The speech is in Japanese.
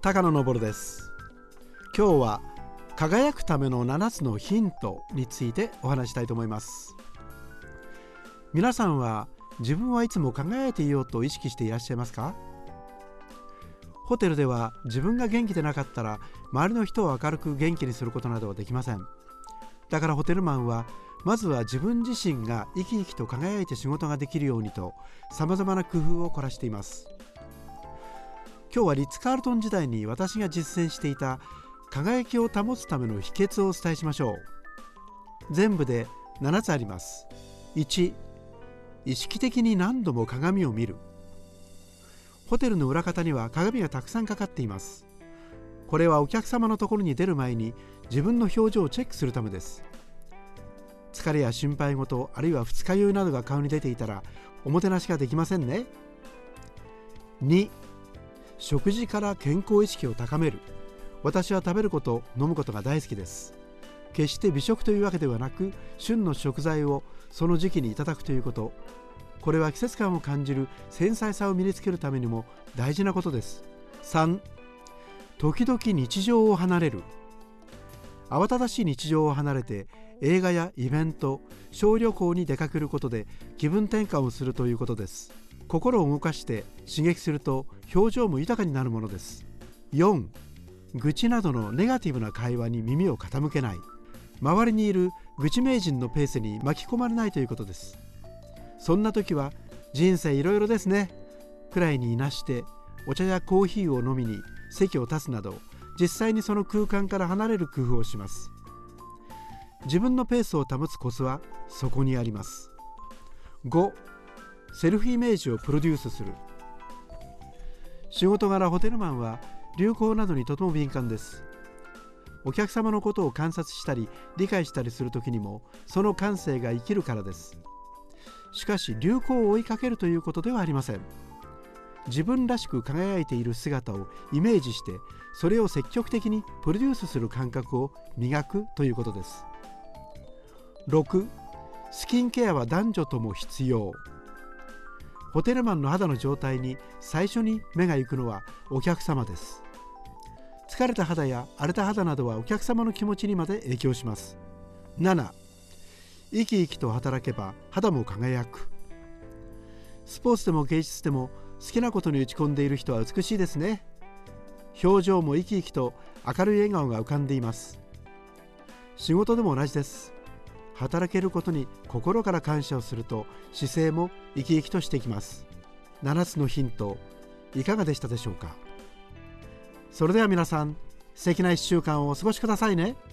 高野昇です。今日は輝くための7つのヒントについてお話したいと思います。皆さんは自分はいつも輝いていようと意識していらっしゃいますか？ホテルでは自分が元気でなかったら周りの人を明るく元気にすることなどはできません。だからホテルマンはまずは自分自身が生き生きと輝いて仕事ができるようにと様々な工夫を凝らしています。今日はリッツ・カールトン時代に私が実践していた輝きを保つための秘訣をお伝えしましょう。全部で7つあります。1、意識的に何度も鏡を見る。ホテルの裏方には鏡がたくさんかかっています。これはお客様のところに出る前に自分の表情をチェックするためです。疲れや心配事、あるいは二日酔いなどが顔に出ていたらおもてなしができませんね。2、食事から健康意識を高める。私は食べること、飲むことが大好きです。決して美食というわけではなく、旬の食材をその時期にいただくということ、これは季節感を感じる繊細さを身につけるためにも大事なことです。3、時々日常を離れる。慌ただしい日常を離れて映画やイベント、小旅行に出かけることで気分転換をするということです。心を動かして刺激すると表情も豊かになるものです。4、愚痴などのネガティブな会話に耳を傾けない。周りにいる愚痴名人のペースに巻き込まれないということです。そんな時は人生いろいろですねくらいにいなしてお茶やコーヒーを飲みに席を立つなど、実際にその空間から離れる工夫をします。自分のペースを保つコツはそこにあります。5、セルフイメージをプロデュースする。仕事柄ホテルマンは流行などにとても敏感です。お客様のことを観察したり理解したりするときにもその感性が生きるからです。しかし流行を追いかけるということではありません。自分らしく輝いている姿をイメージして、それを積極的にプロデュースする感覚を磨くということです。6、スキンケアは男女とも必要。ホテルマンの肌の状態に最初に目が行くのはお客様です。疲れた肌や荒れた肌などはお客様の気持ちにまで影響します。7、生き生きと働けば肌も輝く。スポーツでも芸術でも好きなことに打ち込んでいる人は美しいですね。表情も生き生きと明るい笑顔が浮かんでいます。仕事でも同じです。働けることに心から感謝をすると姿勢も生き生きとしていきます。7つのヒント、いかがでしたでしょうか。それでは皆さん、素敵な1週間をお過ごしくださいね。